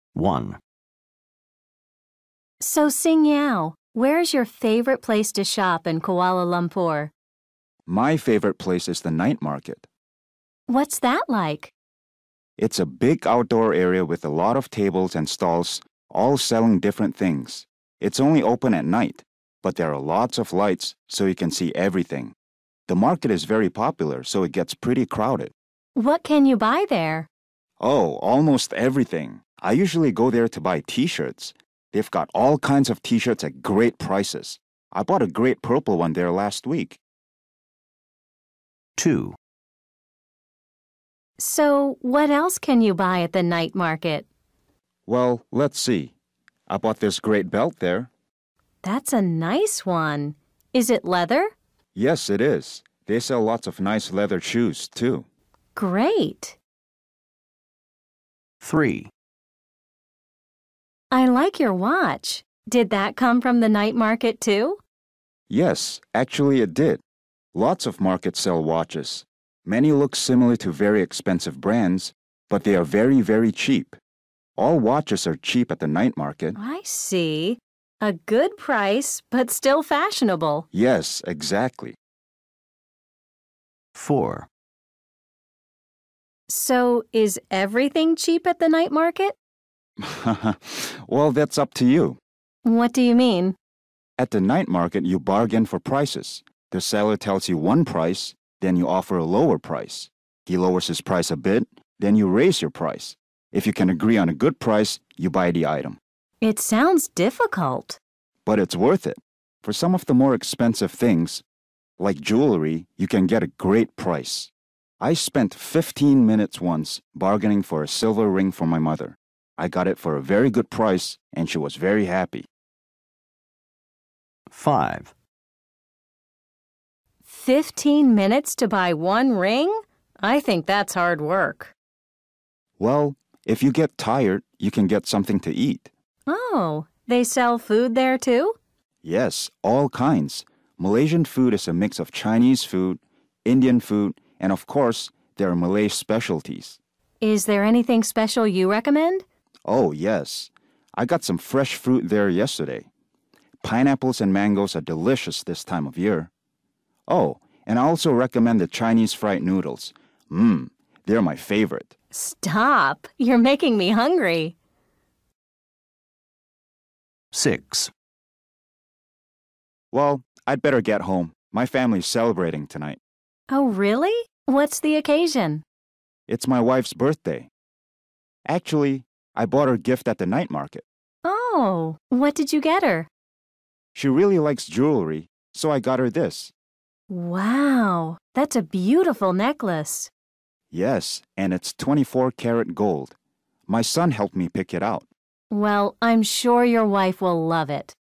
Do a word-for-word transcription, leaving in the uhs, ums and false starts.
one. So, Sing Yao, where's your favorite place to shop in Kuala Lumpur? My favorite place is the night market. What's that like? It's a big outdoor area with a lot of tables and stalls, all selling different things. It's only open at night, but there are lots of lights so you can see everything. The market is very popular, so it gets pretty crowded. What can you buy there? Oh, almost everything. I usually go there to buy t-shirts. They've got all kinds of t-shirts at great prices. I bought a great purple one there last week. two. So, what else can you buy at the night market? Well, let's see. I bought this great belt there. That's a nice one. Is it leather? Yes, it is. They sell lots of nice leather shoes, too. Great. three. I like your watch. Did that come from the night market too? Yes, actually it did. Lots of markets sell watches. Many look similar to very expensive brands, but they are very, very cheap. All watches are cheap at the night market. I see. A good price, but still fashionable. Yes, exactly. four. So, is everything cheap at the night market? Well, that's up to you. What do you mean? At the night market, you bargain for prices. The seller tells you one price, then you offer a lower price. He lowers his price a bit, then you raise your price. If you can agree on a good price, you buy the item. It sounds difficult. But it's worth it. For some of the more expensive things, like jewelry, you can get a great price. I spent fifteen minutes once bargaining for a silver ring for my mother. I got it for a very good price, and she was very happy. five. Fifteen minutes to buy one ring? I think that's hard work. Well, if you get tired, you can get something to eat. Oh, they sell food there too? Yes, all kinds. Malaysian food is a mix of Chinese food, Indian food, and of course, there are Malay specialties. Is there anything special you recommend? Oh, yes. I got some fresh fruit there yesterday. Pineapples and mangoes are delicious this time of year. Oh, and I also recommend the Chinese fried noodles. Mmm, they're my favorite. Stop! You're making me hungry. six. Well, I'd better get home. My family's celebrating tonight. Oh, really? What's the occasion? It's my wife's birthday. Actually, I bought her a gift at the night market. Oh, what did you get her? She really likes jewelry, so I got her this. Wow, that's a beautiful necklace. Yes, and it's twenty-four karat gold. My son helped me pick it out. Well, I'm sure your wife will love it.